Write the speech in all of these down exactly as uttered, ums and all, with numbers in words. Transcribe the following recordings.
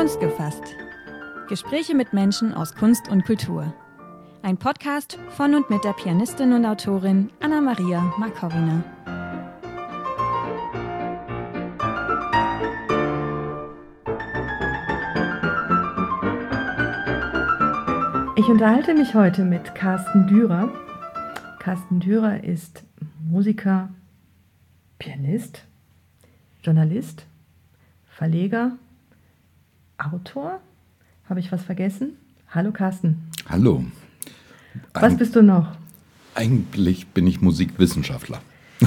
Kunst gefasst. Gespräche mit Menschen aus Kunst und Kultur. Ein Podcast von und mit der Pianistin und Autorin Anna-Maria Markowina. Ich unterhalte mich heute mit Carsten Dürer. Carsten Dürer ist Musiker, Pianist, Journalist, Verleger, Autor. Habe ich was vergessen? Hallo Carsten. Hallo. Was bist du noch? Eigentlich bin ich Musikwissenschaftler.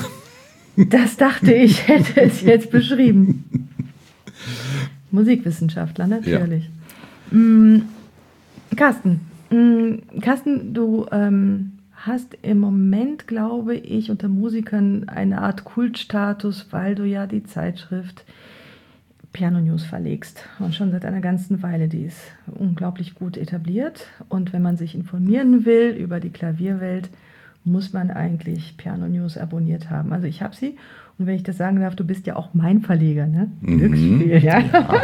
Das dachte ich, hätte es jetzt beschrieben. Musikwissenschaftler, natürlich. Ja. Mm, Carsten, mm, Carsten, du ähm, hast im Moment, glaube ich, unter Musikern eine Art Kultstatus, weil du ja die Zeitschrift Piano News verlegst und schon seit einer ganzen Weile. Die ist unglaublich gut etabliert und wenn man sich informieren will über die Klavierwelt, muss man eigentlich Piano News abonniert haben. Also ich habe sie und wenn ich das sagen darf, du bist ja auch mein Verleger, ne? Mhm. Glücksspiel, ja. ja.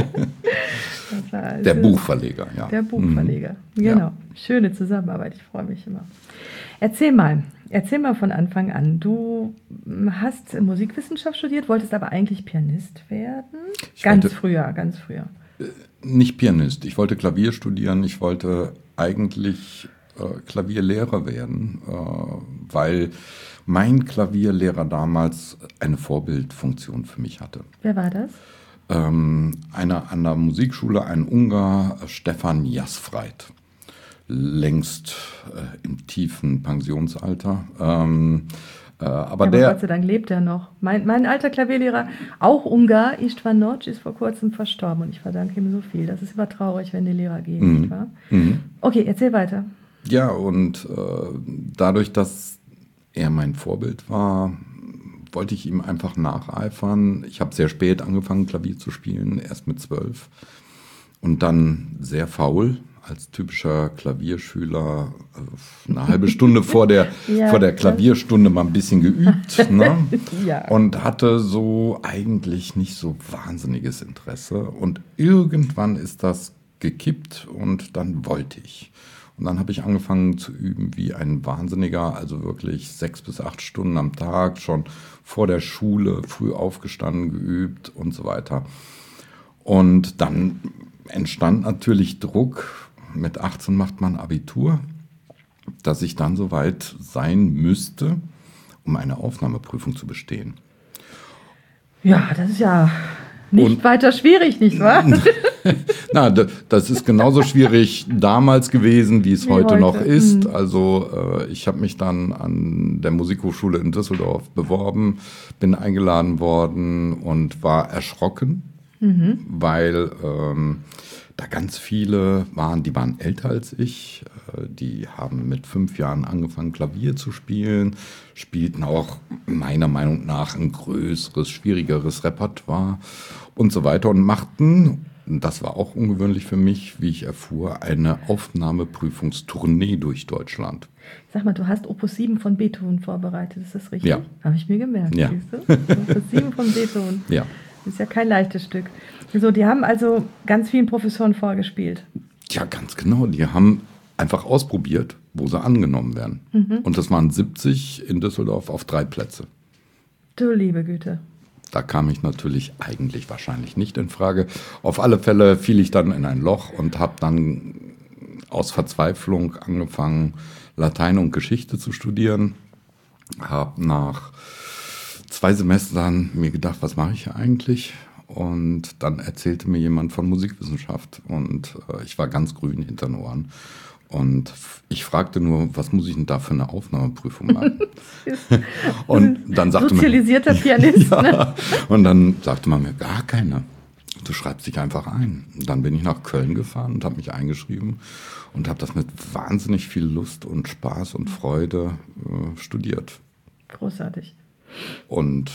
Das war also der Buchverleger, ja. Der Buchverleger, mhm. genau. Ja. Schöne Zusammenarbeit, ich freue mich immer. Erzähl mal, erzähl mal von Anfang an. Du hast Musikwissenschaft studiert, wolltest aber eigentlich Pianist werden? Ich ganz wollte, früher, ganz früher. Nicht Pianist, ich wollte Klavier studieren, ich wollte eigentlich äh, Klavierlehrer werden, äh, weil mein Klavierlehrer damals eine Vorbildfunktion für mich hatte. Wer war das? Ähm, einer an der Musikschule, ein Ungar, Stefan Jasfreit. Längst äh, im tiefen Pensionsalter. Ähm, äh, aber, ja, aber der, Gott sei Dank lebt er noch. Mein, mein alter Klavierlehrer, auch Ungar, Istvan Noc, ist vor kurzem verstorben und ich verdanke ihm so viel. Das ist immer traurig, wenn die Lehrer gehen, mhm. nicht wahr? Mhm. Okay, erzähl weiter. Ja, und äh, dadurch, dass er mein Vorbild war, wollte ich ihm einfach nacheifern. Ich habe sehr spät angefangen, Klavier zu spielen, erst mit zwölf. Und dann sehr faul, als typischer Klavierschüler, eine halbe Stunde vor der, ja, vor der Klavierstunde mal ein bisschen geübt. Ne? Ja. Und hatte so eigentlich nicht so wahnsinniges Interesse. Und irgendwann ist das gekippt und dann wollte ich. Und dann habe ich angefangen zu üben wie ein Wahnsinniger, also wirklich sechs bis acht Stunden am Tag, schon vor der Schule, früh aufgestanden, geübt und so weiter. Und dann entstand natürlich Druck. Mit achtzehn macht man Abitur, dass ich dann soweit sein müsste, um eine Aufnahmeprüfung zu bestehen. Ja, das ist ja nicht und, weiter schwierig, nicht wahr? Na, das ist genauso schwierig damals gewesen, wie es wie heute, heute noch ist. Mhm. Also äh, ich habe mich dann an der Musikhochschule in Düsseldorf beworben, bin eingeladen worden und war erschrocken, mhm. weil ähm, da ganz viele waren, die waren älter als ich, die haben mit fünf Jahren angefangen, Klavier zu spielen, spielten auch meiner Meinung nach ein größeres, schwierigeres Repertoire und so weiter und machten, das war auch ungewöhnlich für mich, wie ich erfuhr, eine Aufnahmeprüfungstournee durch Deutschland. Sag mal, du hast Opus sieben von Beethoven vorbereitet, ist das richtig? Ja. Habe ich mir gemerkt, ja. siehst du? Opus sieben von Beethoven. Ja. Das ist ja kein leichtes Stück. So, die haben also ganz vielen Professoren vorgespielt. Ja, ganz genau. Die haben einfach ausprobiert, wo sie angenommen werden. Mhm. Und das waren siebzig in Düsseldorf auf drei Plätze. Du liebe Güte. Da kam ich natürlich eigentlich wahrscheinlich nicht in Frage. Auf alle Fälle fiel ich dann in ein Loch und habe dann aus Verzweiflung angefangen, Latein und Geschichte zu studieren. Habe nach zwei Semestern mir gedacht, was mache ich hier eigentlich? Und dann erzählte mir jemand von Musikwissenschaft und äh, ich war ganz grün hinter den Ohren. Und ich fragte nur, was muss ich denn da für eine Aufnahmeprüfung machen? Und dann sagte Sozialisierter man, Pianist. ja, ne? Und dann sagte man mir, gar keine. Du schreibst dich einfach ein. Und dann bin ich nach Köln gefahren und habe mich eingeschrieben und habe das mit wahnsinnig viel Lust und Spaß und Freude äh, studiert. Großartig. Und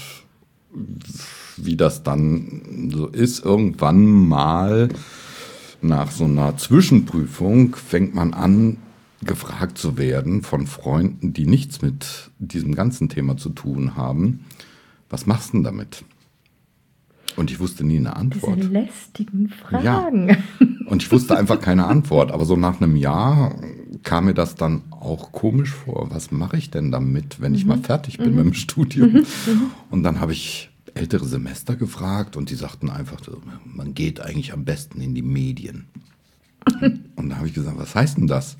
wie das dann so ist, irgendwann mal nach so einer Zwischenprüfung fängt man an, gefragt zu werden von Freunden, die nichts mit diesem ganzen Thema zu tun haben. Was machst du denn damit? Und ich wusste nie eine Antwort. Diese lästigen Fragen. Ja. Und ich wusste einfach keine Antwort. Aber so nach einem Jahr kam mir das dann auch komisch vor. Was mache ich denn damit, wenn ich mhm. mal fertig bin mhm. mit dem Studium? Mhm. Und dann habe ich ältere Semester gefragt und die sagten einfach, man geht eigentlich am besten in die Medien. Und da habe ich gesagt, was heißt denn das?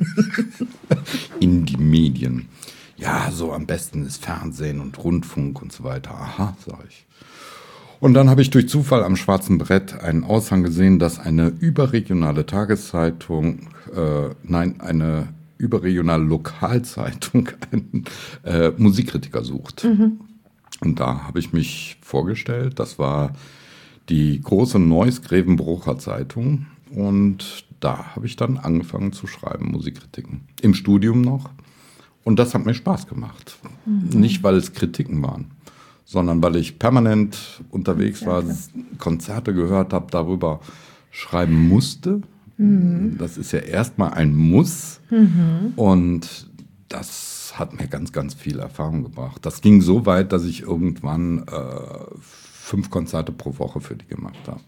In die Medien. Ja, so am besten ist Fernsehen und Rundfunk und so weiter. Aha, sage ich. Und dann habe ich durch Zufall am schwarzen Brett einen Aushang gesehen, dass eine überregionale Tageszeitung, äh, nein, eine überregionale Lokalzeitung einen äh, Musikkritiker sucht. Mhm. Und da habe ich mich vorgestellt, das war die große Neuss Grevenbrocher Zeitung. Und da habe ich dann angefangen zu schreiben, Musikkritiken. Im Studium noch. Und das hat mir Spaß gemacht. Mhm. Nicht, weil es Kritiken waren, sondern weil ich permanent unterwegs war, Konzerte gehört habe, darüber schreiben musste. Mhm. Das ist ja erstmal ein Muss. Mhm. Und das hat mir ganz, ganz viel Erfahrung gebracht. Das ging so weit, dass ich irgendwann äh, fünf Konzerte pro Woche für die gemacht habe.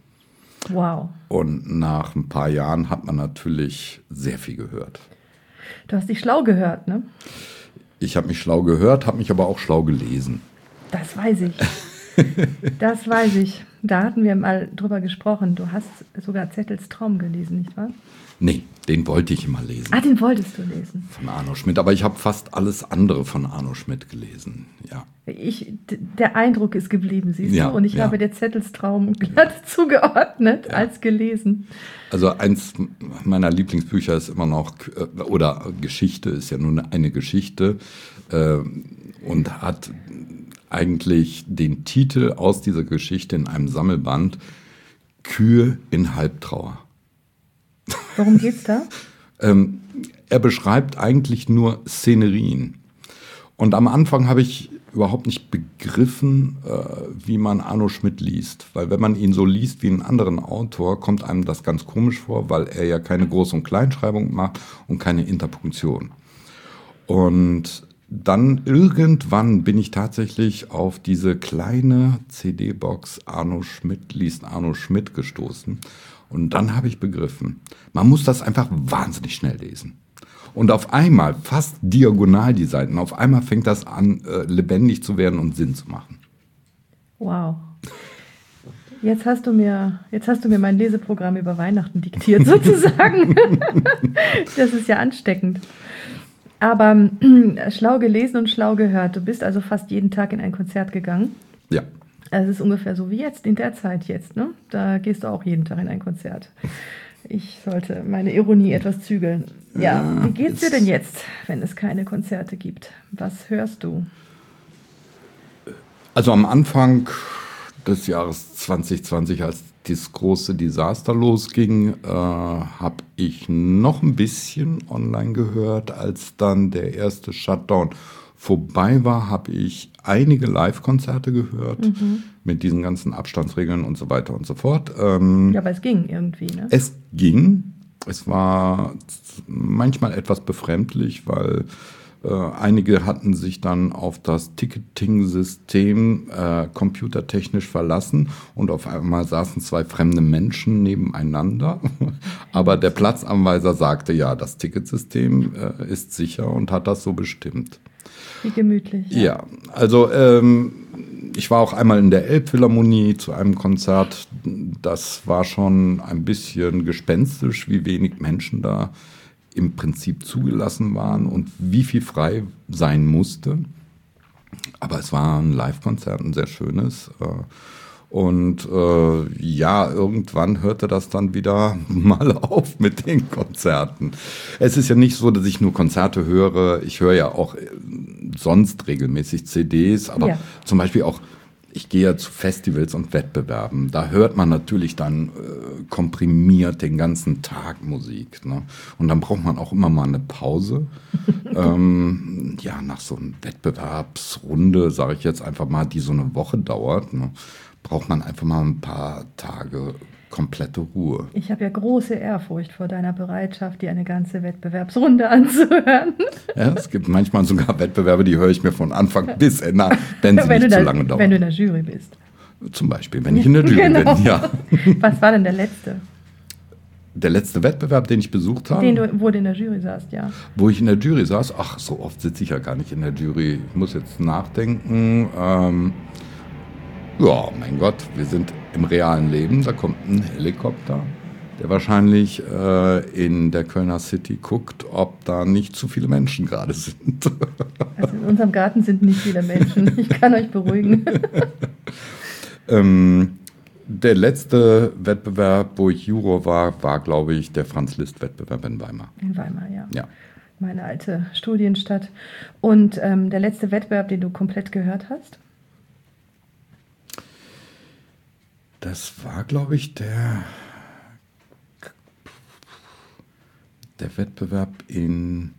Wow. Und nach ein paar Jahren hat man natürlich sehr viel gehört. Du hast dich schlau gehört, ne? Ich habe mich schlau gehört, habe mich aber auch schlau gelesen. Das weiß ich. Das weiß ich. Da hatten wir mal drüber gesprochen. Du hast sogar Zettels Traum gelesen, nicht wahr? Nee, den wollte ich immer lesen. Ah, den wolltest du lesen. Von Arno Schmidt, aber ich habe fast alles andere von Arno Schmidt gelesen, ja. Ich, der Eindruck ist geblieben, siehst ja, du? Und ich ja. habe der Zettels Traum glatt zugeordnet ja. als gelesen. Also eins meiner Lieblingsbücher ist immer noch, oder Geschichte ist ja nur eine Geschichte äh, und hat eigentlich den Titel aus dieser Geschichte in einem Sammelband Kühe in Halbtrauer. Worum geht's da? ähm, er beschreibt eigentlich nur Szenerien. Und am Anfang habe ich überhaupt nicht begriffen, äh, wie man Arno Schmidt liest. Weil wenn man ihn so liest wie einen anderen Autor, kommt einem das ganz komisch vor, weil er ja keine Groß- und Kleinschreibung macht und keine Interpunktion. Und dann irgendwann bin ich tatsächlich auf diese kleine C D-Box Arno Schmidt liest Arno Schmidt gestoßen. Und dann habe ich begriffen, man muss das einfach wahnsinnig schnell lesen. Und auf einmal, fast diagonal die Seiten, auf einmal fängt das an, äh, lebendig zu werden und Sinn zu machen. Wow. Jetzt hast du mir, jetzt hast du mir mein Leseprogramm über Weihnachten diktiert, sozusagen. Das ist ja ansteckend. Aber äh, schlau gelesen und schlau gehört. Du bist also fast jeden Tag in ein Konzert gegangen. Ja. Also es ist ungefähr so wie jetzt, in der Zeit jetzt, ne? Da gehst du auch jeden Tag in ein Konzert. Ich sollte meine Ironie etwas zügeln. Ja, ja, wie geht's dir denn jetzt, wenn es keine Konzerte gibt? Was hörst du? Also am Anfang des Jahres zwanzig zwanzig, als das große Desaster losging, äh, habe ich noch ein bisschen online gehört. Als dann der erste Shutdown vorbei war, habe ich einige Live-Konzerte gehört, mhm. mit diesen ganzen Abstandsregeln und so weiter und so fort. Ähm, ja, aber es ging irgendwie, ne? Es ging. Es war manchmal etwas befremdlich, weil äh, einige hatten sich dann auf das Ticketing-System äh, computertechnisch verlassen und auf einmal saßen zwei fremde Menschen nebeneinander. Aber der Platzanweiser sagte, ja, das Ticketsystem äh, ist sicher und hat das so bestimmt. Wie gemütlich. Ja, ja, also ähm, ich war auch einmal in der Elbphilharmonie zu einem Konzert. Das war schon ein bisschen gespenstisch, wie wenig Menschen da im Prinzip zugelassen waren und wie viel frei sein musste. Aber es war ein Live-Konzert, ein sehr schönes. Und äh, ja, irgendwann hörte das dann wieder mal auf mit den Konzerten. Es ist ja nicht so, dass ich nur Konzerte höre. Ich höre ja auch sonst regelmäßig C Ds, aber ja. zum Beispiel auch, ich gehe ja zu Festivals und Wettbewerben. Da hört man natürlich dann äh, komprimiert den ganzen Tag Musik. Ne? Und dann braucht man auch immer mal eine Pause. ähm, ja, nach so einer Wettbewerbsrunde, sage ich jetzt einfach mal, die so eine Woche dauert, ne? braucht man einfach mal ein paar Tage komplette Ruhe. Ich habe ja große Ehrfurcht vor deiner Bereitschaft, dir eine ganze Wettbewerbsrunde anzuhören. Ja, es gibt manchmal sogar Wettbewerbe, die höre ich mir von Anfang bis Ende an, wenn sie wenn nicht da, zu lange dauern. Wenn du in der Jury bist. Zum Beispiel, wenn ich in der Jury Genau. bin, ja. Was war denn der letzte? Der letzte Wettbewerb, den ich besucht habe, Den du, wo du in der Jury saßt, ja. wo ich in der Jury saß, ach, so oft sitze ich ja gar nicht in der Jury. Ich muss jetzt nachdenken. Ähm, ja, mein Gott, wir sind im realen Leben, da kommt ein Helikopter, der wahrscheinlich äh, in der Kölner City guckt, ob da nicht zu viele Menschen gerade sind. Also in unserem Garten sind nicht viele Menschen, ich kann euch beruhigen. ähm, der letzte Wettbewerb, wo ich Juror war, war, glaube ich, der Franz-Liszt-Wettbewerb in Weimar. In Weimar, ja. Ja. Meine alte Studienstadt. Und ähm, der letzte Wettbewerb, den du komplett gehört hast? Das war, glaube ich, der, der Wettbewerb in,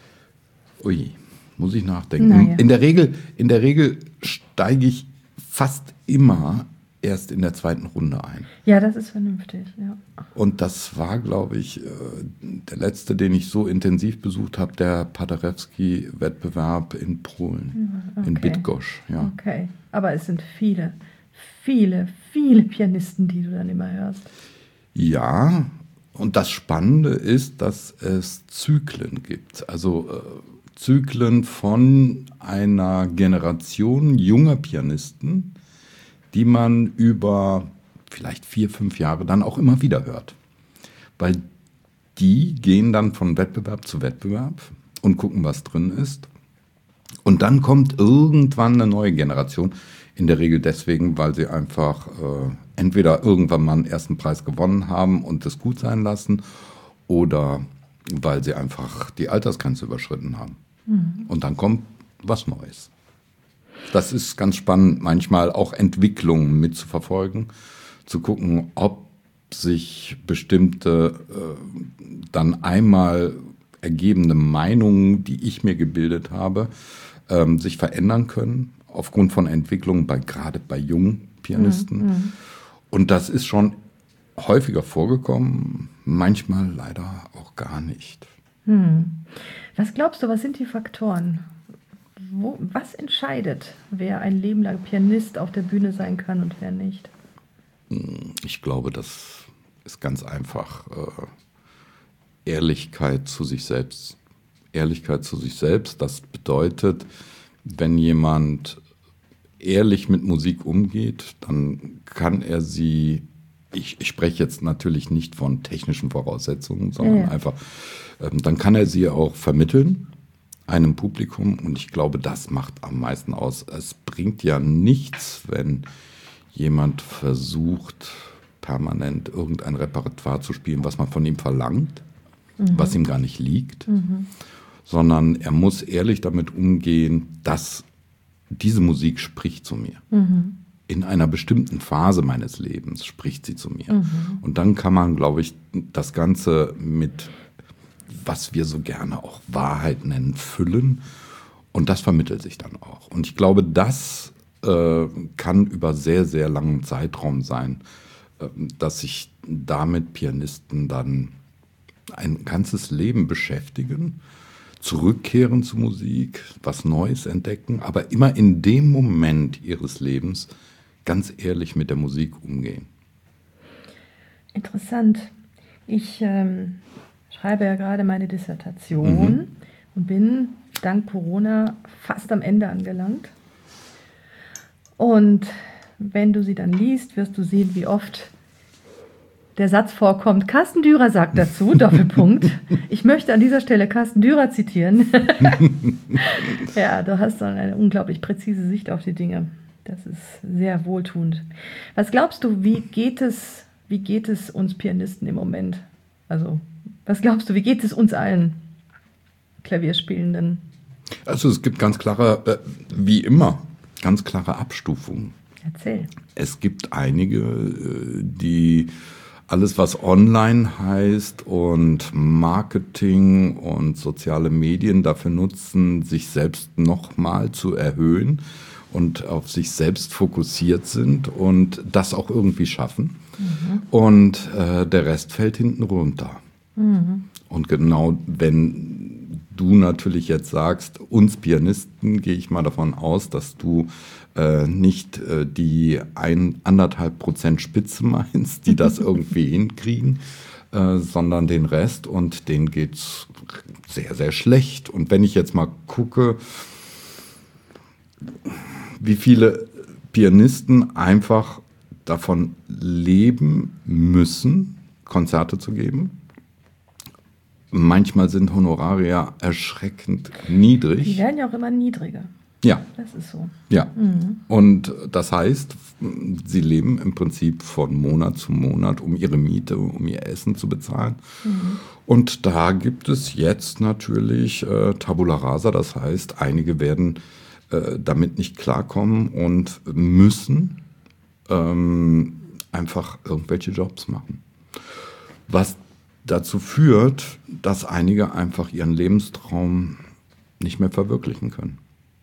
ui, muss ich nachdenken. Naja. In der Regel, in der Regel steige ich fast immer erst in der zweiten Runde ein. Ja, das ist vernünftig, ja. Und das war, glaube ich, der letzte, den ich so intensiv besucht habe, der Paderewski-Wettbewerb in Polen, Okay. in Bydgoszcz. Ja. Okay, aber es sind viele, viele, viele Pianisten, die du dann immer hörst. Ja, und das Spannende ist, dass es Zyklen gibt. Also äh, Zyklen von einer Generation junger Pianisten, die man über vielleicht vier, fünf Jahre dann auch immer wieder hört. Weil die gehen dann von Wettbewerb zu Wettbewerb und gucken, was drin ist. Und dann kommt irgendwann eine neue Generation. In der Regel deswegen, weil sie einfach äh, entweder irgendwann mal einen ersten Preis gewonnen haben und es gut sein lassen oder weil sie einfach die Altersgrenze überschritten haben. Mhm. Und dann kommt was Neues. Das ist ganz spannend, manchmal auch Entwicklungen mitzuverfolgen, zu gucken, ob sich bestimmte äh, dann einmal ergebene Meinungen, die ich mir gebildet habe, ähm, sich verändern können, aufgrund von Entwicklungen, bei, gerade bei jungen Pianisten. Mhm. Und das ist schon häufiger vorgekommen, manchmal leider auch gar nicht. Hm. Was glaubst du, was sind die Faktoren? Wo, was entscheidet, wer ein Leben lang Pianist auf der Bühne sein kann und wer nicht? Ich glaube, das ist ganz einfach äh, Ehrlichkeit zu sich selbst. Ehrlichkeit zu sich selbst, das bedeutet, wenn jemand ehrlich mit Musik umgeht, dann kann er sie, ich, ich spreche jetzt natürlich nicht von technischen Voraussetzungen, sondern ja. einfach, ähm, dann kann er sie auch vermitteln einem Publikum und ich glaube, das macht am meisten aus. Es bringt ja nichts, wenn jemand versucht, permanent irgendein Repertoire zu spielen, was man von ihm verlangt, mhm. was ihm gar nicht liegt, mhm. sondern er muss ehrlich damit umgehen, dass diese Musik spricht zu mir. Mhm. In einer bestimmten Phase meines Lebens spricht sie zu mir. Mhm. Und dann kann man, glaube ich, das Ganze mit, was wir so gerne auch Wahrheit nennen, füllen. Und das vermittelt sich dann auch. Und ich glaube, das äh, kann über sehr, sehr langen Zeitraum sein, äh, dass sich damit Pianisten dann ein ganzes Leben beschäftigen, zurückkehren zur Musik, was Neues entdecken, aber immer in dem Moment ihres Lebens ganz ehrlich mit der Musik umgehen. Interessant. Ich ähm, schreibe ja gerade meine Dissertation mhm. und bin dank Corona fast am Ende angelangt. Und wenn du sie dann liest, wirst du sehen, wie oft der Satz vorkommt, Carsten Dürer sagt dazu, Doppelpunkt. Ich möchte an dieser Stelle Carsten Dürer zitieren. Ja, du hast dann eine unglaublich präzise Sicht auf die Dinge. Das ist sehr wohltuend. Was glaubst du, wie geht es, wie geht es uns Pianisten im Moment? Also, was glaubst du, wie geht es uns allen Klavierspielenden? Also es gibt ganz klare, äh, wie immer, ganz klare Abstufungen. Erzähl. Es gibt einige, äh, die alles, was online heißt und Marketing und soziale Medien dafür nutzen, sich selbst nochmal zu erhöhen und auf sich selbst fokussiert sind und das auch irgendwie schaffen. Mhm. Und äh, der Rest fällt hinten runter. Mhm. Und genau wenn du natürlich jetzt sagst, uns Pianisten, gehe ich mal davon aus, dass du äh, nicht äh, die ein, anderthalb Prozent Spitze meinst, die das irgendwie hinkriegen, äh, sondern den Rest, und denen geht's sehr, sehr schlecht. Und wenn ich jetzt mal gucke, wie viele Pianisten einfach davon leben müssen, Konzerte zu geben. Manchmal sind Honorarie erschreckend niedrig. Die werden ja auch immer niedriger. Ja. Das ist so. Ja. Mhm. Und das heißt, sie leben im Prinzip von Monat zu Monat, um ihre Miete, um ihr Essen zu bezahlen. Mhm. Und da gibt es jetzt natürlich äh, Tabula Rasa. Das heißt, einige werden äh, damit nicht klarkommen und müssen ähm, einfach irgendwelche Jobs machen. Was dazu führt, dass einige einfach ihren Lebenstraum nicht mehr verwirklichen können.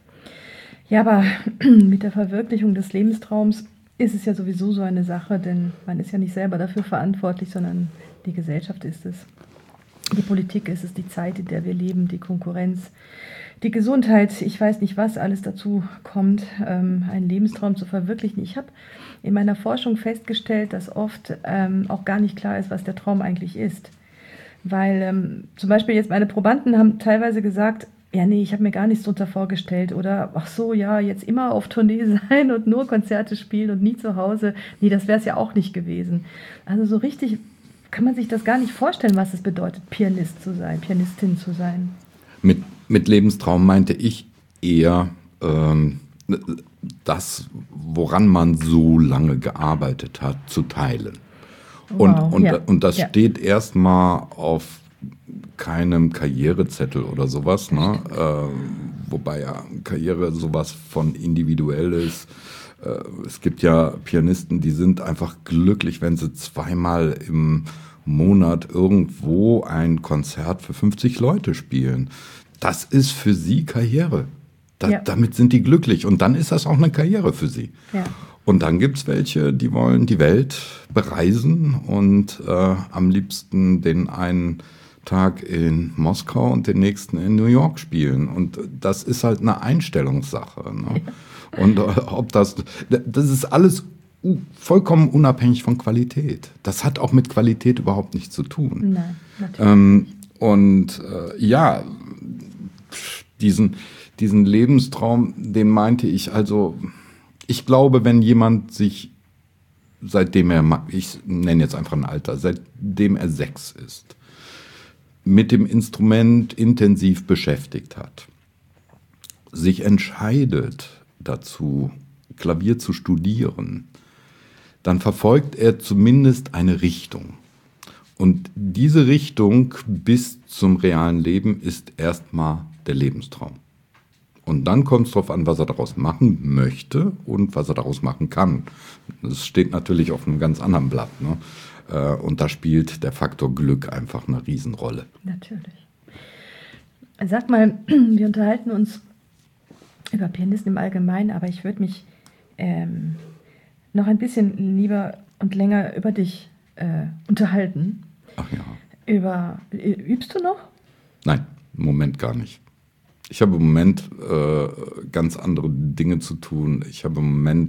Ja, aber mit der Verwirklichung des Lebenstraums ist es ja sowieso so eine Sache, denn man ist ja nicht selber dafür verantwortlich, sondern die Gesellschaft ist es. Die Politik ist es, die Zeit, in der wir leben, die Konkurrenz, die Gesundheit, ich weiß nicht, was alles dazu kommt, ähm, einen Lebenstraum zu verwirklichen. Ich habe in meiner Forschung festgestellt, dass oft ähm, auch gar nicht klar ist, was der Traum eigentlich ist. Weil ähm, zum Beispiel jetzt meine Probanden haben teilweise gesagt, ja nee, ich habe mir gar nichts drunter vorgestellt, oder ach so, ja, jetzt immer auf Tournee sein und nur Konzerte spielen und nie zu Hause. Nee, das wäre es ja auch nicht gewesen. Also so richtig kann man sich das gar nicht vorstellen, was es bedeutet, Pianist zu sein, Pianistin zu sein. Mit, mit Lebenstraum meinte ich eher ähm, das, woran man so lange gearbeitet hat, zu teilen. Und, Wow, und, ja. und das ja. steht erstmal auf keinem Karrierezettel oder sowas, ne? Äh, wobei ja Karriere sowas von individuell ist. Äh, es gibt ja Pianisten, die sind einfach glücklich, wenn sie zweimal im Monat irgendwo ein Konzert für fünfzig Leute spielen. Das ist für sie Karriere. Da, ja. Damit sind die glücklich, und dann ist das auch eine Karriere für sie. Ja. Und dann gibt es welche, die wollen die Welt bereisen und äh, am liebsten den einen Tag in Moskau und den nächsten in New York spielen. Und das ist halt eine Einstellungssache. Ne? Ja. Und äh, ob das, das ist alles vollkommen unabhängig von Qualität. Das hat auch mit Qualität überhaupt nichts zu tun. Nein, natürlich. Ähm, und äh, ja, diesen, diesen Lebenstraum, den meinte ich also... Ich glaube, wenn jemand sich, seitdem er, ich nenne jetzt einfach ein Alter, seitdem er sechs ist, mit dem Instrument intensiv beschäftigt hat, sich entscheidet dazu, Klavier zu studieren, dann verfolgt er zumindest eine Richtung. Und diese Richtung bis zum realen Leben ist erstmal der Lebenstraum. Und dann kommt es darauf an, was er daraus machen möchte und was er daraus machen kann. Das steht natürlich auf einem ganz anderen Blatt, ne? Und da spielt der Faktor Glück einfach eine Riesenrolle. Natürlich. Sag mal, wir unterhalten uns über Pianisten im Allgemeinen, aber ich würde mich ähm, noch ein bisschen lieber und länger über dich äh, unterhalten. Ach ja. Über, übst du noch? Nein, im Moment gar nicht. Ich habe im Moment äh, ganz andere Dinge zu tun. Ich habe im Moment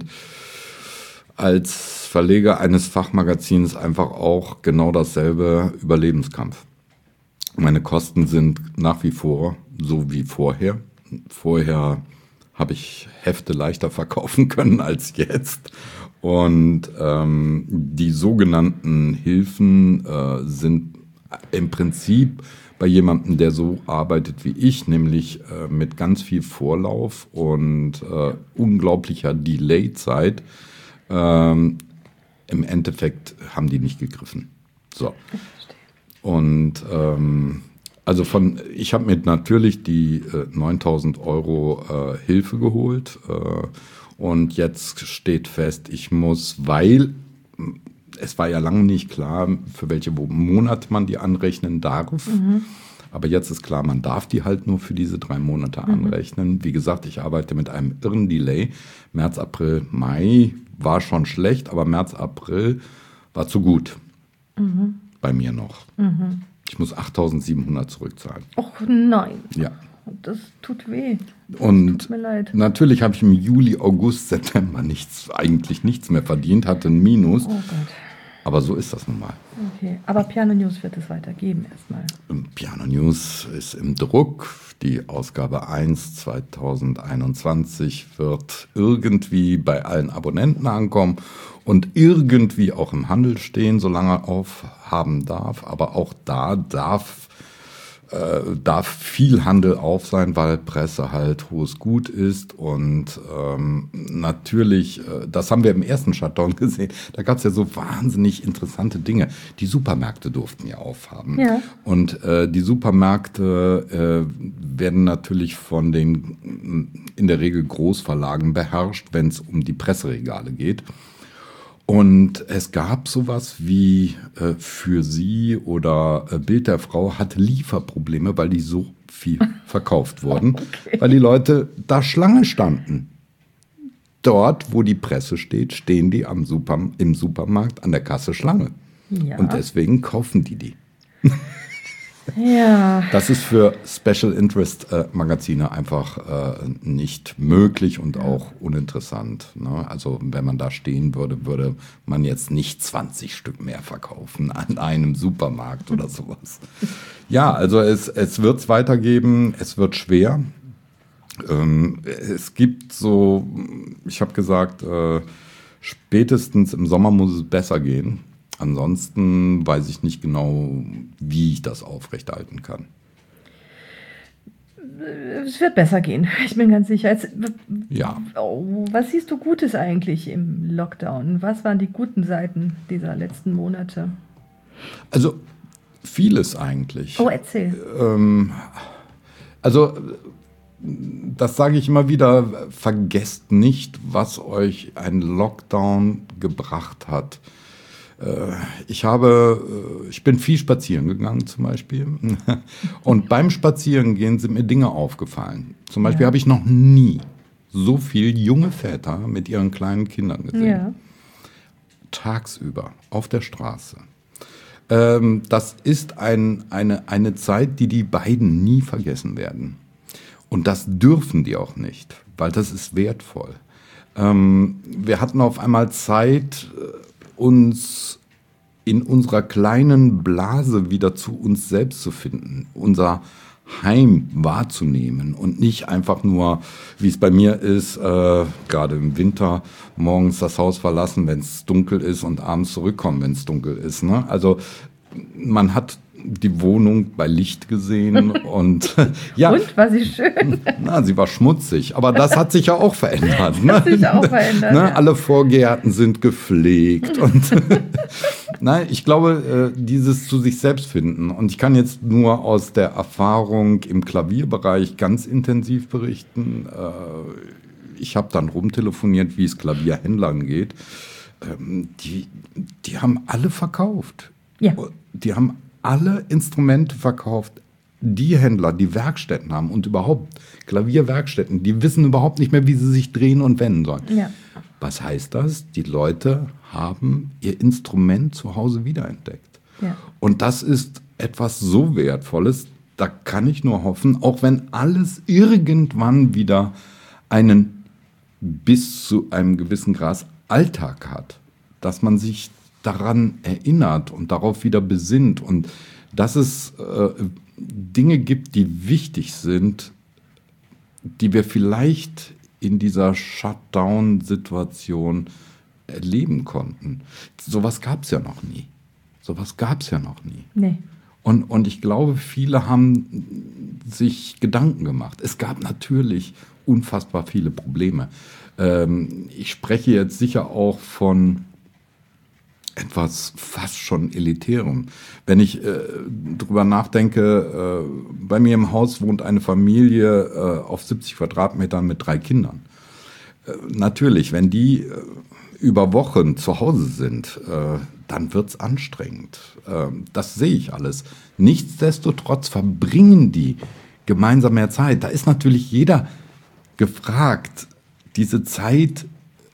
als Verleger eines Fachmagazins einfach auch genau dasselbe Überlebenskampf. Meine Kosten sind nach wie vor so wie vorher. Vorher habe ich Hefte leichter verkaufen können als jetzt. Und ähm, die sogenannten Hilfen äh, sind im Prinzip bei jemandem, der so arbeitet wie ich, nämlich äh, mit ganz viel Vorlauf und äh, unglaublicher Delay-Zeit, ähm, im Endeffekt haben die nicht gegriffen. So. Und ähm, also von, ich habe mir natürlich die äh, neuntausend Euro äh, Hilfe geholt äh, und jetzt steht fest, ich muss, weil es war ja lange nicht klar, für welche Monate man die anrechnen darf. Mhm. Aber jetzt ist klar, man darf die halt nur für diese drei Monate mhm. anrechnen. Wie gesagt, ich arbeite mit einem irren Delay. März, April, Mai war schon schlecht, aber März, April war zu gut. Mhm. Bei mir noch. Mhm. Ich muss achttausendsiebenhundert zurückzahlen. Och nein. Ja. Das tut weh. Das Und tut mir leid. natürlich habe ich im Juli, August, September nichts, eigentlich nichts mehr verdient, hatte ein Minus. Oh Gott. Aber so ist das nun mal. Okay, aber Piano News wird es weitergeben erstmal. Piano News ist im Druck. Die Ausgabe eins zweitausendeinundzwanzig wird irgendwie bei allen Abonnenten ankommen und irgendwie auch im Handel stehen, solange er aufhaben darf. Aber auch da darf Äh, darf viel Handel auf sein, weil Presse halt hohes Gut ist und ähm, natürlich, äh, das haben wir im ersten Shutdown gesehen, da gab es ja so wahnsinnig interessante Dinge. Die Supermärkte durften ja aufhaben ja. und äh, die Supermärkte äh, werden natürlich von den in der Regel Großverlagen beherrscht, wenn es um die Presseregale geht. Und es gab sowas wie äh, für sie oder äh, Bild der Frau hatte Lieferprobleme, weil die so viel verkauft wurden, okay. Weil die Leute da Schlange standen. Dort, wo die Presse steht, stehen die am Super, im Supermarkt an der Kasse Schlange. Ja. Und deswegen kaufen die die. Ja. Das ist für Special Interest äh, Magazine einfach äh, nicht möglich und auch uninteressant. Ne? Also wenn man da stehen würde, würde man jetzt nicht zwanzig Stück mehr verkaufen an einem Supermarkt oder sowas. Ja, also es, es wird es weitergeben, es wird schwer. Ähm, es gibt so, ich habe gesagt, äh, spätestens im Sommer muss es besser gehen. Ansonsten weiß ich nicht genau, wie ich das aufrechterhalten kann. Es wird besser gehen, ich bin ganz sicher. Jetzt, ja. Oh, was siehst du Gutes eigentlich im Lockdown? Was waren die guten Seiten dieser letzten Monate? Also vieles eigentlich. Oh, erzähl. Ähm, also das sage ich immer wieder, vergesst nicht, was euch ein Lockdown gebracht hat. Ich habe, ich bin viel spazieren gegangen zum Beispiel und beim Spazierengehen sind mir Dinge aufgefallen. Zum Beispiel ja. habe ich noch nie so viele junge Väter mit ihren kleinen Kindern gesehen. Ja. Tagsüber auf der Straße. Das ist ein, eine, eine Zeit, die die beiden nie vergessen werden. Und das dürfen die auch nicht, weil das ist wertvoll. Wir hatten auf einmal Zeit, uns in unserer kleinen Blase wieder zu uns selbst zu finden, unser Heim wahrzunehmen und nicht einfach nur, wie es bei mir ist, äh, gerade im Winter, morgens das Haus verlassen, wenn es dunkel ist und abends zurückkommen, wenn es dunkel ist. Ne? Also man hat die Wohnung bei Licht gesehen und ja. Und, war sie schön? Na, sie war schmutzig, aber das hat sich ja auch verändert. Ne? Das hat sich auch verändert, ne? Ja. Alle Vorgärten sind gepflegt und nein, ich glaube, dieses zu sich selbst finden und ich kann jetzt nur aus der Erfahrung im Klavierbereich ganz intensiv berichten. Ich habe dann rumtelefoniert, wie es Klavierhändlern geht. Die, die haben alle verkauft. Ja. Die haben alle Instrumente verkauft, die Händler, die Werkstätten haben und überhaupt Klavierwerkstätten, die wissen überhaupt nicht mehr, wie sie sich drehen und wenden sollen. Ja. Was heißt das? Die Leute haben ihr Instrument zu Hause wiederentdeckt. Ja. Und das ist etwas so Wertvolles, da kann ich nur hoffen, auch wenn alles irgendwann wieder einen bis zu einem gewissen Grad Alltag hat, dass man sich daran erinnert und darauf wieder besinnt und dass es äh, Dinge gibt, die wichtig sind, die wir vielleicht in dieser Shutdown-Situation erleben konnten. Sowas gab es ja noch nie. Sowas gab es ja noch nie. Nee. Und, und ich glaube, viele haben sich Gedanken gemacht. Es gab natürlich unfassbar viele Probleme. Ähm, ich spreche jetzt sicher auch von etwas fast schon Elitärem. Wenn ich äh, drüber nachdenke, äh, bei mir im Haus wohnt eine Familie äh, auf siebzig Quadratmetern mit drei Kindern. Äh, natürlich, wenn die äh, über Wochen zu Hause sind, äh, dann wird's anstrengend. Äh, das sehe ich alles. Nichtsdestotrotz verbringen die gemeinsam mehr Zeit. Da ist natürlich jeder gefragt, diese Zeit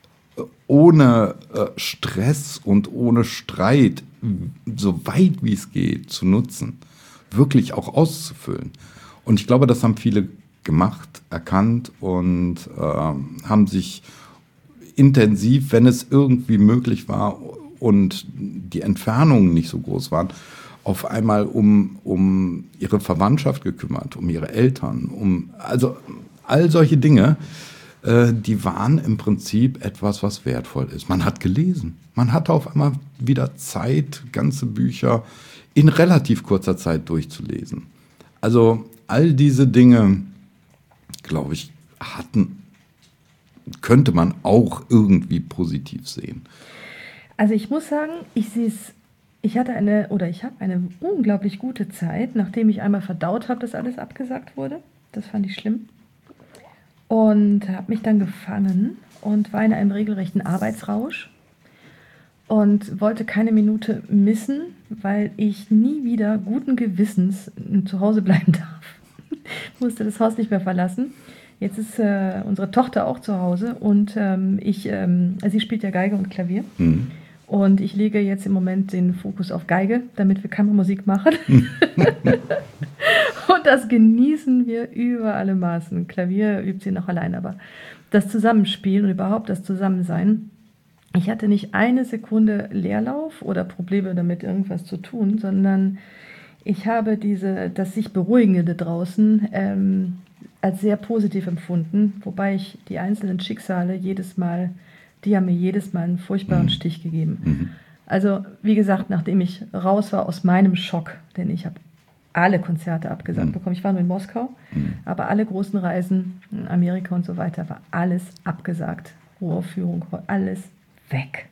ohne äh, Stress und ohne Streit, so weit wie es geht, zu nutzen. wirklich auch auszufüllen. Und ich glaube, das haben viele gemacht, erkannt und äh, haben sich intensiv, wenn es irgendwie möglich war und die Entfernungen nicht so groß waren, auf einmal um, um ihre Verwandtschaft gekümmert, um ihre Eltern, um also all solche Dinge, äh, die waren im Prinzip etwas, was wertvoll ist. Man hat gelesen. Man hatte auf einmal wieder Zeit, ganze Bücher in relativ kurzer Zeit durchzulesen. Also all diese Dinge, glaube ich, hatten, könnte man auch irgendwie positiv sehen. Also ich muss sagen, ich sehe es, ich hatte eine, oder ich habe eine unglaublich gute Zeit, nachdem ich einmal verdaut habe, dass alles abgesagt wurde. Das fand ich schlimm. Und habe mich dann gefangen und war in einem regelrechten Arbeitsrausch und wollte keine Minute missen, weil ich nie wieder guten Gewissens zu Hause bleiben darf. Musste das Haus nicht mehr verlassen. Jetzt ist äh, unsere Tochter auch zu Hause und ähm, ich, ähm, sie spielt ja Geige und Klavier. Mhm. Und ich lege jetzt im Moment den Fokus auf Geige, damit wir Kammermusik machen. Und das genießen wir über alle Maßen. Klavier übt sie noch allein, aber das Zusammenspielen und überhaupt das Zusammensein. Ich hatte nicht eine Sekunde Leerlauf oder Probleme damit, irgendwas zu tun, sondern ich habe diese, das sich Beruhigende draußen ähm, als sehr positiv empfunden, wobei ich die einzelnen Schicksale jedes Mal, die haben mir jedes Mal einen furchtbaren mhm. Stich gegeben. Mhm. Also wie gesagt, nachdem ich raus war aus meinem Schock, denn ich habe alle Konzerte abgesagt mhm. bekommen. Ich war nur in Moskau, mhm. aber alle großen Reisen in Amerika und so weiter war alles abgesagt. Uraufführung, alles weg.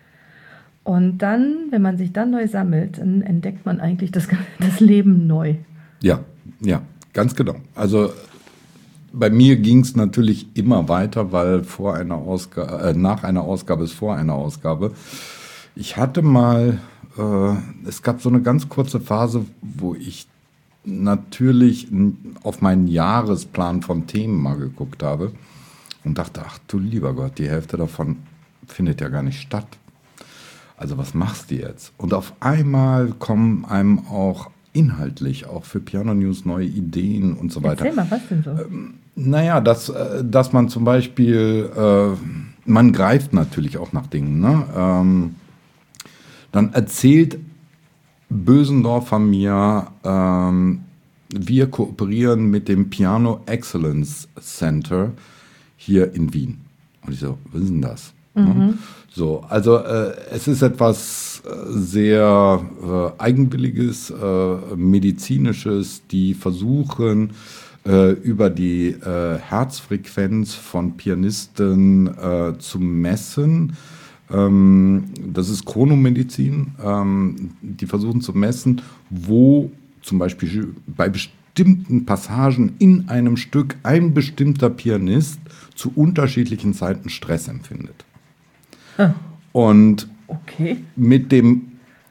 Und dann, wenn man sich dann neu sammelt, dann entdeckt man eigentlich das, das Leben neu. Ja, ja, ganz genau. Also bei mir ging es natürlich immer weiter, weil vor einer Ausgabe, äh, nach einer Ausgabe ist vor einer Ausgabe. Ich hatte mal, äh, es gab so eine ganz kurze Phase, wo ich natürlich auf meinen Jahresplan von Themen mal geguckt habe und dachte, ach du lieber Gott, die Hälfte davon findet ja gar nicht statt. Also was machst du jetzt? Und auf einmal kommen einem auch inhaltlich, auch für Piano News, neue Ideen und so weiter. Erzähl mal, was denn so? Ähm, naja, dass, äh, dass man zum Beispiel, äh, man greift natürlich auch nach Dingen. Ne? Ähm, dann erzählt Bösendorfer mir, ähm, wir kooperieren mit dem Piano Excellence Center hier in Wien. Und ich so, was ist denn das? Mhm. Ne? So, also äh, es ist etwas äh, sehr äh, Eigenwilliges, äh, Medizinisches, die versuchen, äh, über die äh, Herzfrequenz von Pianisten äh, zu messen. Ähm, das ist Chronomedizin. Ähm, die versuchen zu messen, wo zum Beispiel bei bestimmten Passagen in einem Stück ein bestimmter Pianist zu unterschiedlichen Zeiten Stress empfindet. Ah. Und okay. Mit dem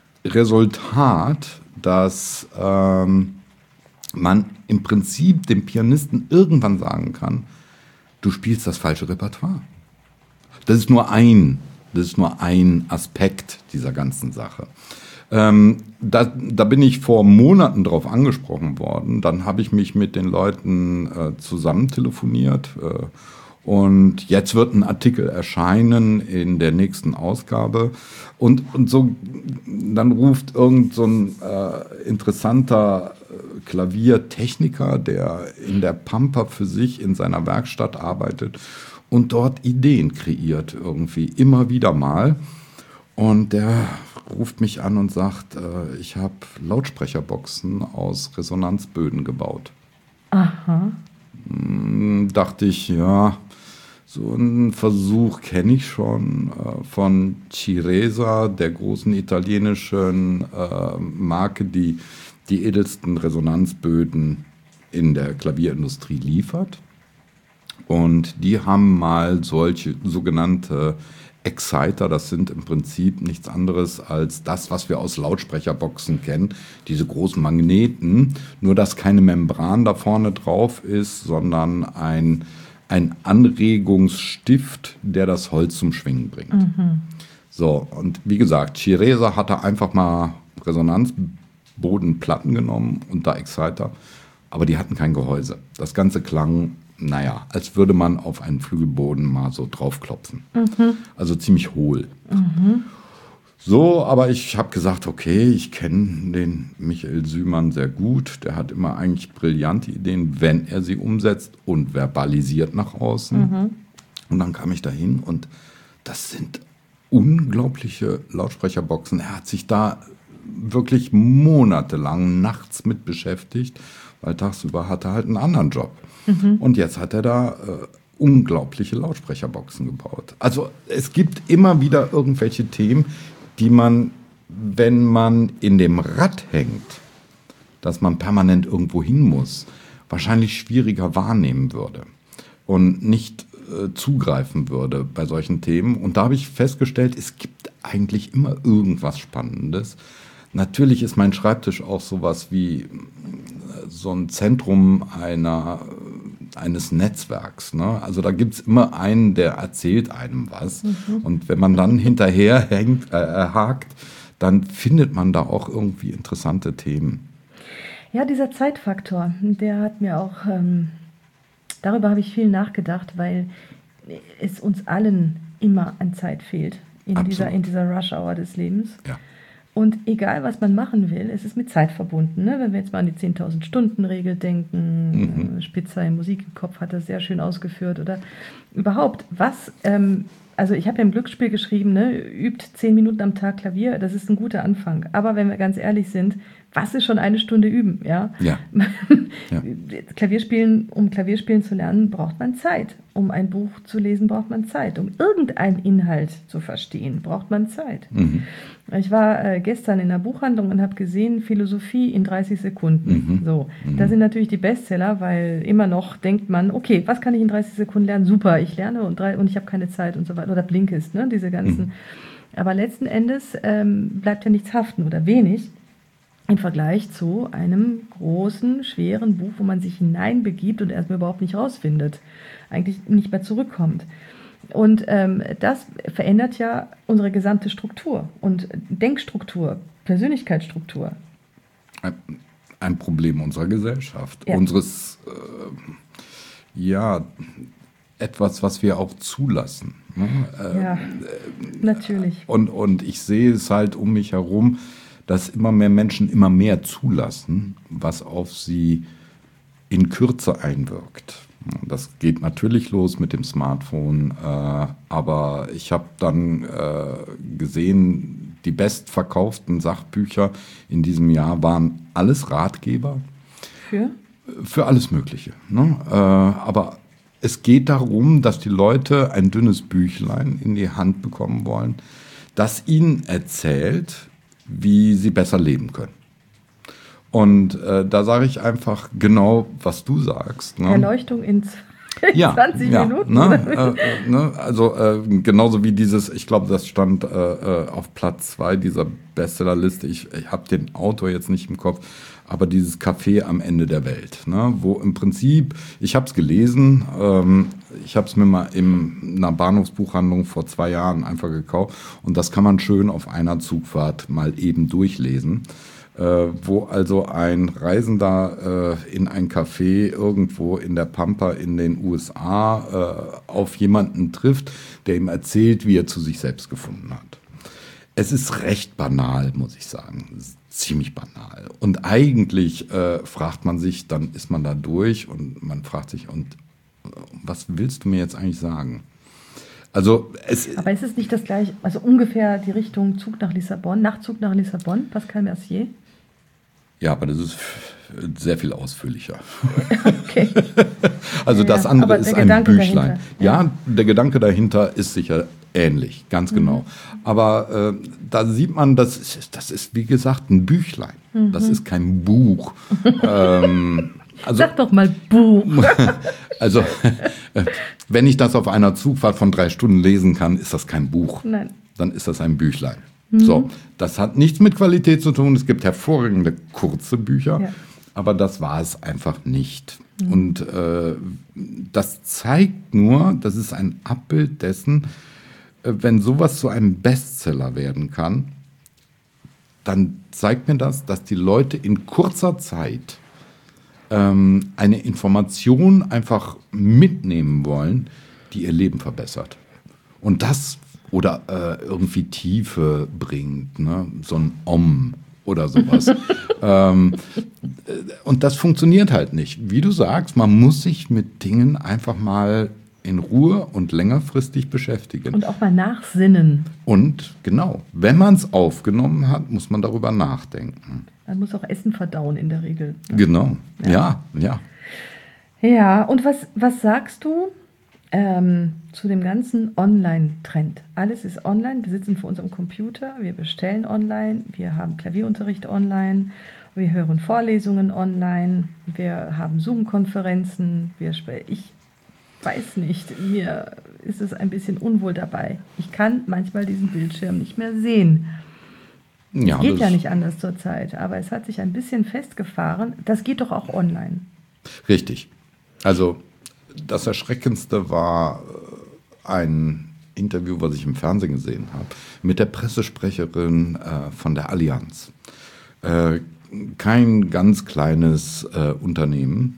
Resultat, dass ähm, man im Prinzip dem Pianisten irgendwann sagen kann, du spielst das falsche Repertoire. Das ist nur ein, das ist nur ein Aspekt dieser ganzen Sache. Ähm, da, da bin ich vor Monaten drauf angesprochen worden. Dann habe ich mich mit den Leuten äh, zusammen telefoniert. Äh, und jetzt wird ein Artikel erscheinen in der nächsten Ausgabe. Und, und so, dann ruft irgend so ein äh, interessanter Klaviertechniker, der in der Pampa für sich in seiner Werkstatt arbeitet und dort Ideen kreiert irgendwie, immer wieder mal. Und der ruft mich an und sagt, äh, ich habe Lautsprecherboxen aus Resonanzböden gebaut. Aha. Hm, dachte ich, ja, so einen Versuch kenne ich schon äh, von Ciresa, der großen italienischen äh, Marke, die die edelsten Resonanzböden in der Klavierindustrie liefert. Und die haben mal solche sogenannte Exciter, das sind im Prinzip nichts anderes als das, was wir aus Lautsprecherboxen kennen, diese großen Magneten, nur dass keine Membran da vorne drauf ist, sondern ein, ein Anregungsstift, der das Holz zum Schwingen bringt. Mhm. So, und wie gesagt, Ciresa hatte einfach mal Resonanzböden Bodenplatten genommen und da Exciter, aber die hatten kein Gehäuse. Das Ganze klang, naja, als würde man auf einen Flügelboden mal so draufklopfen. Mhm. Also ziemlich hohl. Mhm. So, aber ich habe gesagt, okay, ich kenne den Michael Sümann sehr gut. Der hat immer eigentlich brillante Ideen, wenn er sie umsetzt und verbalisiert nach außen. Mhm. Und dann kam ich dahin und das sind unglaubliche Lautsprecherboxen. Er hat sich da wirklich monatelang nachts mit beschäftigt, weil tagsüber hatte er halt einen anderen Job. Mhm. Und jetzt hat er da äh, unglaubliche Lautsprecherboxen gebaut. Also es gibt immer wieder irgendwelche Themen, die man, wenn man in dem Rad hängt, dass man permanent irgendwo hin muss, wahrscheinlich schwieriger wahrnehmen würde und nicht äh, zugreifen würde bei solchen Themen. Und da habe ich festgestellt, es gibt eigentlich immer irgendwas Spannendes. Natürlich ist mein Schreibtisch auch sowas wie so ein Zentrum einer, eines Netzwerks. Ne? Also da gibt es immer einen, der erzählt einem was. Mhm. Und wenn man dann hinterher hängt, äh, hakt, dann findet man da auch irgendwie interessante Themen. Ja, dieser Zeitfaktor, der hat mir auch, ähm, darüber habe ich viel nachgedacht, weil es uns allen immer an Zeit fehlt in, dieser, in dieser Rush-Hour des Lebens. Ja. Und egal, was man machen will, es ist mit Zeit verbunden. Ne? Wenn wir jetzt mal an die zehntausend-Stunden-Regel denken, mhm. Spitzer in Musik im Kopf hat das sehr schön ausgeführt. Oder überhaupt, was, ähm, also ich habe ja im Glücksspiel geschrieben, ne, übt zehn Minuten am Tag Klavier, das ist ein guter Anfang. Aber wenn wir ganz ehrlich sind, was ist schon eine Stunde üben? Ja? Ja. Ja. Klavierspielen, um Klavierspielen zu lernen, braucht man Zeit. Um ein Buch zu lesen, braucht man Zeit. Um irgendeinen Inhalt zu verstehen, braucht man Zeit. Mhm. Ich war äh, gestern in einer Buchhandlung und habe gesehen, Philosophie in dreißig Sekunden. Mhm. So, mhm. Das sind natürlich die Bestseller, weil immer noch denkt man, okay, was kann ich in dreißig Sekunden lernen? Super, ich lerne und, drei, und ich habe keine Zeit und so weiter. Oder Blinkist, ne? Diese ganzen. Mhm. Aber letzten Endes ähm, bleibt ja nichts haften oder wenig im Vergleich zu einem großen, schweren Buch, wo man sich hineinbegibt und erstmal überhaupt nicht rausfindet, eigentlich nicht mehr zurückkommt. Und ähm, das verändert ja unsere gesamte Struktur und Denkstruktur, Persönlichkeitsstruktur. Ein, ein Problem unserer Gesellschaft, ja. unseres, äh, ja, etwas, was wir auch zulassen. Ne? Äh, ja, natürlich. Und, und ich sehe es halt um mich herum, dass immer mehr Menschen immer mehr zulassen, was auf sie in Kürze einwirkt. Das geht natürlich los mit dem Smartphone, äh, aber ich habe dann äh, gesehen, die bestverkauften Sachbücher in diesem Jahr waren alles Ratgeber. Für? Für alles Mögliche. Ne? Äh, aber es geht darum, dass die Leute ein dünnes Büchlein in die Hand bekommen wollen, das ihnen erzählt, wie sie besser leben können. Und äh, da sage ich einfach genau, was du sagst. Ne? Erleuchtung in ja, zwanzig ja, Minuten. Ne? Äh, ne? Also äh, genauso wie dieses, ich glaube, das stand äh, auf Platz zwei dieser Bestsellerliste. Ich, ich habe den Autor jetzt nicht im Kopf, aber dieses Café am Ende der Welt, ne? Wo im Prinzip, ich habe es gelesen, ähm, ich habe es mir mal in einer Bahnhofsbuchhandlung vor zwei Jahren einfach gekauft und das kann man schön auf einer Zugfahrt mal eben durchlesen. Äh, wo also ein Reisender äh, in ein Café irgendwo in der Pampa in den U S A äh, auf jemanden trifft, der ihm erzählt, wie er zu sich selbst gefunden hat. Es ist recht banal, muss ich sagen. Es ist ziemlich banal. Und eigentlich äh, fragt man sich, dann ist man da durch und man fragt sich, und äh, was willst du mir jetzt eigentlich sagen? Also es Aber ist es nicht das gleiche, also ungefähr die Richtung Zug nach Lissabon, Nachtzug nach Lissabon, Pascal Mercier? Ja, aber das ist sehr viel ausführlicher. Okay. Also ja, das andere ist ein Gedanke Büchlein. Ja. ja, der Gedanke dahinter ist sicher ähnlich, ganz genau. Mhm. Aber äh, da sieht man, das ist, das ist wie gesagt ein Büchlein. Mhm. Das ist kein Buch. ähm, also, Sag doch mal Buch. Also, wenn ich das auf einer Zugfahrt von drei Stunden lesen kann, ist das kein Buch. Nein. Dann ist das ein Büchlein. Mhm. So, das hat nichts mit Qualität zu tun. Es gibt hervorragende kurze Bücher, ja. aber das war es einfach nicht. Mhm. Und äh, das zeigt nur, das ist ein Abbild dessen, äh, wenn sowas zu einem Bestseller werden kann, dann zeigt mir das, dass die Leute in kurzer Zeit ähm, eine Information einfach mitnehmen wollen, die ihr Leben verbessert. Und das oder äh, irgendwie Tiefe bringt, ne? So ein Om oder sowas. ähm, und das funktioniert halt nicht. Wie du sagst, man muss sich mit Dingen einfach mal in Ruhe und längerfristig beschäftigen. Und auch mal nachsinnen. Und genau, wenn man es aufgenommen hat, muss man darüber nachdenken. Man muss auch Essen verdauen in der Regel. Ne? Genau, ja, ja. Ja, ja. Und was, was sagst du ähm, zu dem ganzen Online-Trend? Alles ist online, wir sitzen vor unserem Computer, wir bestellen online, wir haben Klavierunterricht online, wir hören Vorlesungen online, wir haben Zoom-Konferenzen, wir sp- ich weiß nicht, mir ist es ein bisschen unwohl dabei. Ich kann manchmal diesen Bildschirm nicht mehr sehen. Ja, Geht das ja nicht anders zurzeit, aber es hat sich ein bisschen festgefahren. Das geht doch auch online. Richtig. Also das Erschreckendste war ein Interview, was ich im Fernsehen gesehen habe, mit der Pressesprecherin äh, von der Allianz. Äh, kein ganz kleines äh, Unternehmen,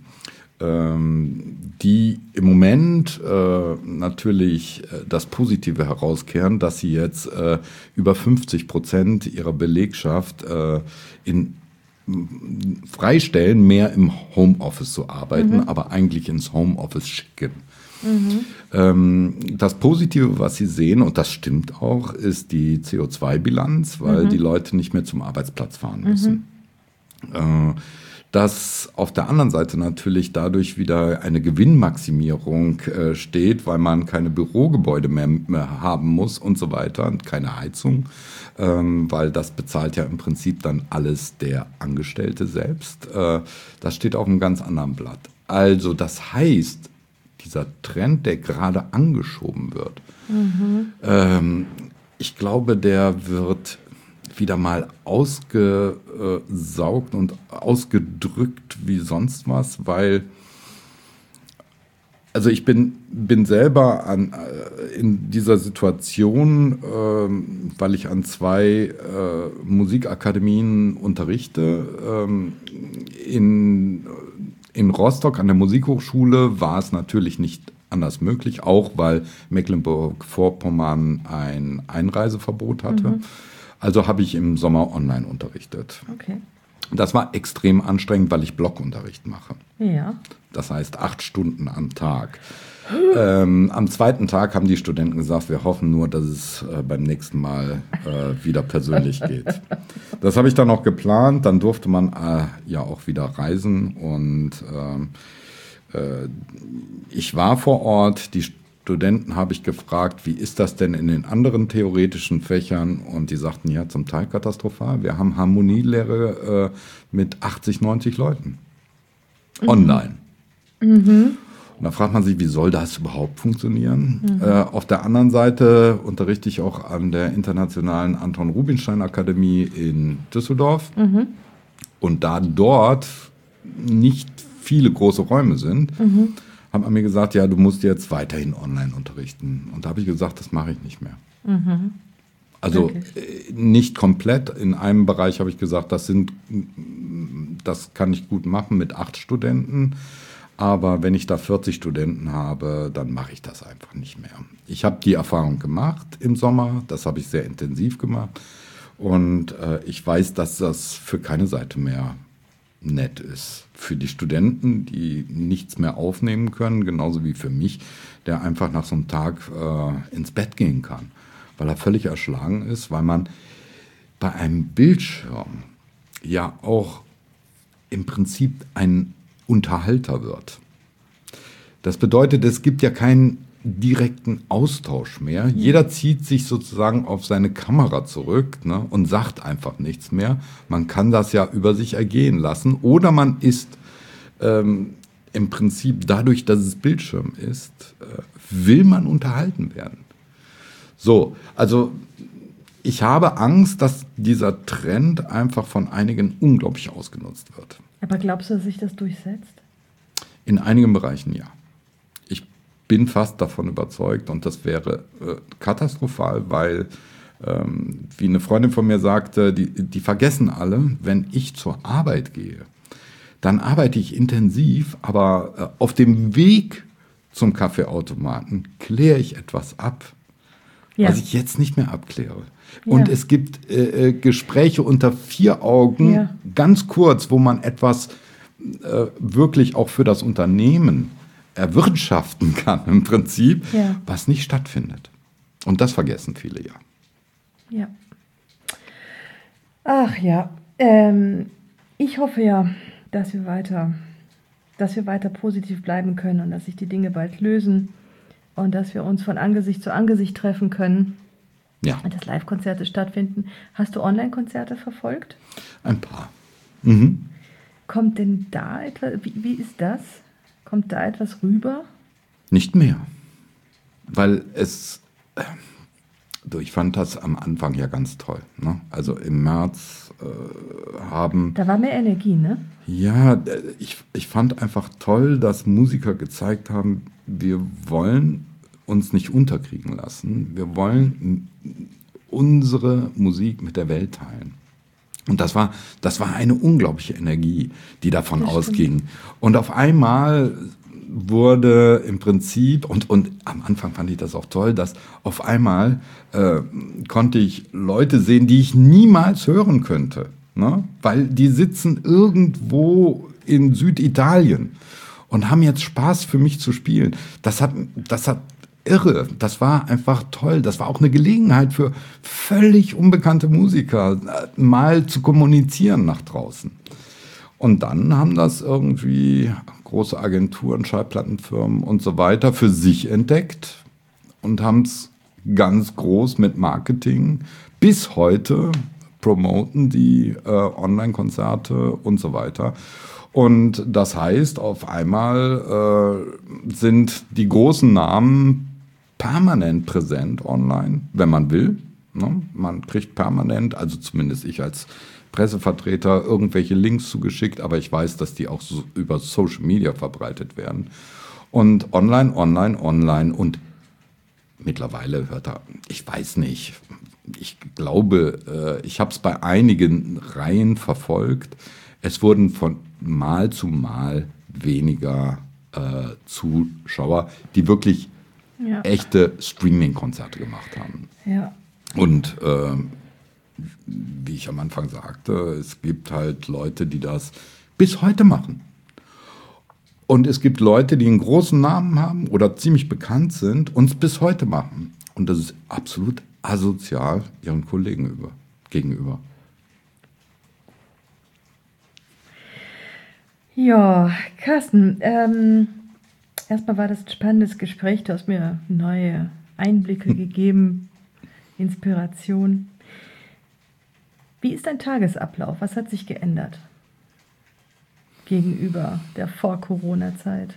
ähm, die im Moment äh, natürlich äh, das Positive herauskehren, dass sie jetzt äh, über fünfzig Prozent ihrer Belegschaft äh, in freistellen, mehr im Homeoffice zu arbeiten, mhm. aber eigentlich ins Homeoffice schicken. Mhm. Ähm, das Positive, was Sie sehen, und das stimmt auch, ist die C O zwei Bilanz, weil mhm. die Leute nicht mehr zum Arbeitsplatz fahren müssen. Mhm. Äh, dass auf der anderen Seite natürlich dadurch wieder eine Gewinnmaximierung äh, steht, weil man keine Bürogebäude mehr, mehr haben muss und so weiter und keine Heizung, ähm, weil das bezahlt ja im Prinzip dann alles der Angestellte selbst. Äh, das steht auf einem ganz anderen Blatt. Also das heißt, dieser Trend, der gerade angeschoben wird, mhm. ähm, ich glaube, der wird wieder mal ausgesaugt und ausgedrückt wie sonst was, weil also ich bin, bin selber an, in dieser Situation, ähm, weil ich an zwei äh, Musikakademien unterrichte. Ähm, in, in Rostock an der Musikhochschule war es natürlich nicht anders möglich, auch weil Mecklenburg-Vorpommern ein Einreiseverbot hatte. Mhm. Also habe ich im Sommer online unterrichtet. Okay. Das war extrem anstrengend, weil ich Blockunterricht mache. Ja. Das heißt acht Stunden am Tag. ähm, am zweiten Tag haben die Studenten gesagt, wir hoffen nur, dass es äh, beim nächsten Mal äh, wieder persönlich geht. Das habe ich dann auch geplant. Dann durfte man äh, ja auch wieder reisen. Und äh, äh, ich war vor Ort. Die Studenten habe ich gefragt, wie ist das denn in den anderen theoretischen Fächern? Und die sagten, ja, zum Teil katastrophal. Wir haben Harmonielehre äh, mit achtzig, neunzig Leuten. Mhm. Online. Mhm. Und da fragt man sich, wie soll das überhaupt funktionieren? Mhm. Äh, auf der anderen Seite unterrichte ich auch an der Internationalen Anton Rubinstein Akademie in Düsseldorf. Mhm. Und da dort nicht viele große Räume sind, mhm. haben an mir gesagt, ja, du musst jetzt weiterhin online unterrichten. Und da habe ich gesagt, das mache ich nicht mehr. Mhm. Also okay. Nicht komplett. In einem Bereich habe ich gesagt, das sind, das kann ich gut machen mit acht Studenten. Aber wenn ich da vierzig Studenten habe, dann mache ich das einfach nicht mehr. Ich habe die Erfahrung gemacht im Sommer. Das habe ich sehr intensiv gemacht. Und äh, ich weiß, dass das für keine Seite mehr nett ist. Für die Studenten, die nichts mehr aufnehmen können, genauso wie für mich, der einfach nach so einem Tag äh, ins Bett gehen kann, weil er völlig erschlagen ist, weil man bei einem Bildschirm ja auch im Prinzip ein Unterhalter wird. Das bedeutet, es gibt ja keinen direkten Austausch mehr. Mhm. Jeder zieht sich sozusagen auf seine Kamera zurück, ne, und sagt einfach nichts mehr. Man kann das ja über sich ergehen lassen. Oder man ist ähm, im Prinzip dadurch, dass es Bildschirm ist, äh, will man unterhalten werden. So, also ich habe Angst, dass dieser Trend einfach von einigen unglaublich ausgenutzt wird. Aber glaubst du, dass sich das durchsetzt? In einigen Bereichen ja. Ich bin fast davon überzeugt und das wäre äh, katastrophal, weil Ähm, wie eine Freundin von mir sagte, die, die vergessen alle, wenn ich zur Arbeit gehe, dann arbeite ich intensiv, aber äh, auf dem Weg zum Kaffeeautomaten kläre ich etwas ab, ja. was ich jetzt nicht mehr abkläre. Ja. Und es gibt äh, Gespräche unter vier Augen, ja. ganz kurz, wo man etwas äh, wirklich auch für das Unternehmen erwirtschaften kann, im Prinzip, ja. was nicht stattfindet. Und das vergessen viele ja. Ja. Ach ja, ähm, ich hoffe ja, dass wir weiter, dass wir weiter positiv bleiben können und dass sich die Dinge bald lösen und dass wir uns von Angesicht zu Angesicht treffen können. Ja. Und dass Live-Konzerte stattfinden. Hast du Online-Konzerte verfolgt? Ein paar. Mhm. Kommt denn da etwas, wie, wie ist das? Kommt da etwas rüber? Nicht mehr. Weil es, du, ich fand das am Anfang ja ganz toll. Ne? Also im März äh, haben... Da war mehr Energie, ne? Ja, ich, ich fand einfach toll, dass Musiker gezeigt haben, wir wollen uns nicht unterkriegen lassen. Wir wollen unsere Musik mit der Welt teilen. Und das war, das war eine unglaubliche Energie, die davon das ausging. Stimmt. Und auf einmal wurde im Prinzip, und, und am Anfang fand ich das auch toll, dass auf einmal äh, konnte ich Leute sehen, die ich niemals hören könnte. Ne? Weil die sitzen irgendwo in Süditalien und haben jetzt Spaß für mich zu spielen. Das hat, das hat irre. Das war einfach toll. Das war auch eine Gelegenheit für völlig unbekannte Musiker, mal zu kommunizieren nach draußen. Und dann haben das irgendwie große Agenturen, Schallplattenfirmen und so weiter für sich entdeckt und haben es ganz groß mit Marketing bis heute promoten, die äh, Online-Konzerte und so weiter. Und das heißt, auf einmal äh, sind die großen Namen permanent präsent online, wenn man will. Ne? Man kriegt permanent, also zumindest ich als Pressevertreter, irgendwelche Links zugeschickt, aber ich weiß, dass die auch so über Social Media verbreitet werden. Und online, online, online und mittlerweile hört er, ich weiß nicht, ich glaube, ich habe es bei einigen Reihen verfolgt, es wurden von Mal zu Mal weniger äh, Zuschauer, die wirklich ja. echte Streaming-Konzerte gemacht haben. Ja. Und äh, wie ich am Anfang sagte, es gibt halt Leute, die das bis heute machen. Und es gibt Leute, die einen großen Namen haben oder ziemlich bekannt sind und es bis heute machen. Und das ist absolut asozial ihren Kollegen über, gegenüber. Ja, Carsten, ähm, erstmal war das ein spannendes Gespräch. Du hast mir neue Einblicke hm. gegeben, Inspiration. Wie ist dein Tagesablauf? Was hat sich geändert gegenüber der Vor-Corona-Zeit?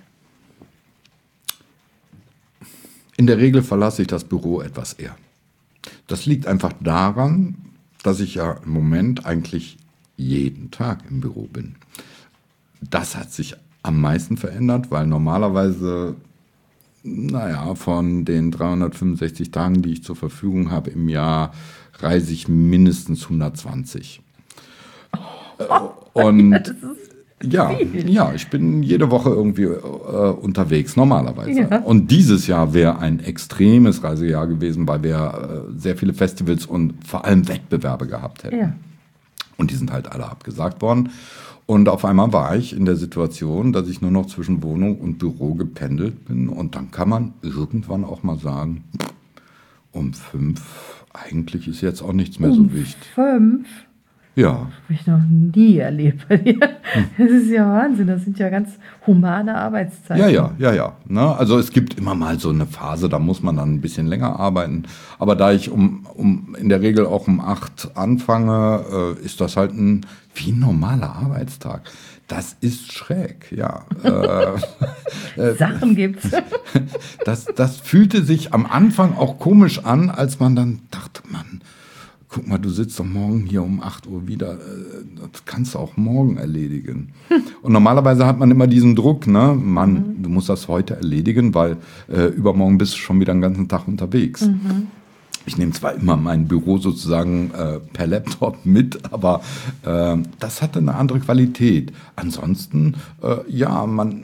In der Regel verlasse ich das Büro etwas eher. Das liegt einfach daran, dass ich ja im Moment eigentlich jeden Tag im Büro bin. Das hat sich am meisten verändert, weil normalerweise, naja, von den dreihundertfünfundsechzig Tagen, die ich zur Verfügung habe im Jahr, reise ich mindestens hundertzwanzig. Oh, und ja, das ist ja, viel. ja, ich bin jede Woche irgendwie äh, unterwegs, normalerweise. Ja. Und dieses Jahr wäre ein extremes Reisejahr gewesen, weil wir äh, sehr viele Festivals und vor allem Wettbewerbe gehabt hätten. Ja. Und die sind halt alle abgesagt worden. Und auf einmal war ich in der Situation, dass ich nur noch zwischen Wohnung und Büro gependelt bin. Und dann kann man irgendwann auch mal sagen, um fünf, eigentlich ist jetzt auch nichts mehr um so wichtig. Fünf? Ja. Habe ich noch nie erlebt. Das ist ja Wahnsinn, das sind ja ganz humane Arbeitszeiten. Ja, ja, ja, ja. Ne? Also es gibt immer mal so eine Phase, da muss man dann ein bisschen länger arbeiten. Aber da ich um, um in der Regel auch um acht anfange, äh, ist das halt ein wie ein normaler Arbeitstag. Das ist schräg, ja. äh, Sachen gibt's. das, das fühlte sich am Anfang auch komisch an, als man dann dachte, Mann, guck mal, du sitzt doch morgen hier um acht Uhr wieder. Das kannst du auch morgen erledigen. Und normalerweise hat man immer diesen Druck, ne? Mann, mhm. du musst das heute erledigen, weil äh, übermorgen bist du schon wieder den ganzen Tag unterwegs. Mhm. Ich nehme zwar immer mein Büro sozusagen äh, per Laptop mit, aber äh, das hatte eine andere Qualität. Ansonsten, äh, ja, man,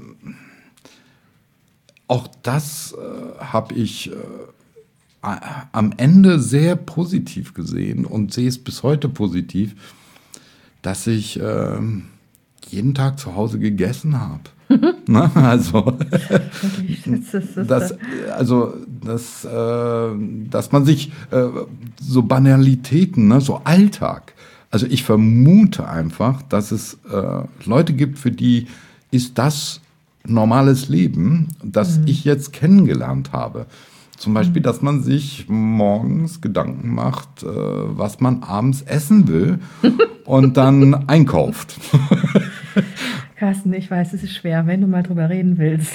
auch das äh, habe ich äh, am Ende sehr positiv gesehen und sehe es bis heute positiv, dass ich äh, jeden Tag zu Hause gegessen habe. Na, also, das, also das, äh, dass man sich äh, so Banalitäten, ne, so Alltag, also ich vermute einfach, dass es äh, Leute gibt, für die ist das normales Leben, das mhm. ich jetzt kennengelernt habe. Zum Beispiel, dass man sich morgens Gedanken macht, äh, was man abends essen will und dann einkauft. Carsten, ich weiß, es ist schwer, wenn du mal drüber reden willst.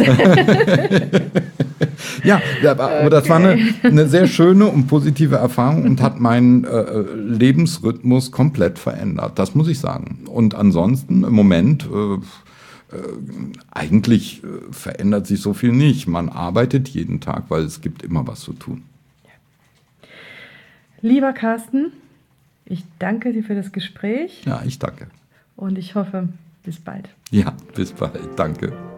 Ja, aber okay. Das war eine, eine sehr schöne und positive Erfahrung und hat meinen äh, Lebensrhythmus komplett verändert. Das muss ich sagen. Und ansonsten im Moment, äh, äh, eigentlich äh, verändert sich so viel nicht. Man arbeitet jeden Tag, weil es gibt immer was zu tun. Lieber Carsten, ich danke dir für das Gespräch. Ja, ich danke. Und ich hoffe, bis bald. Ja, bis bald. Danke.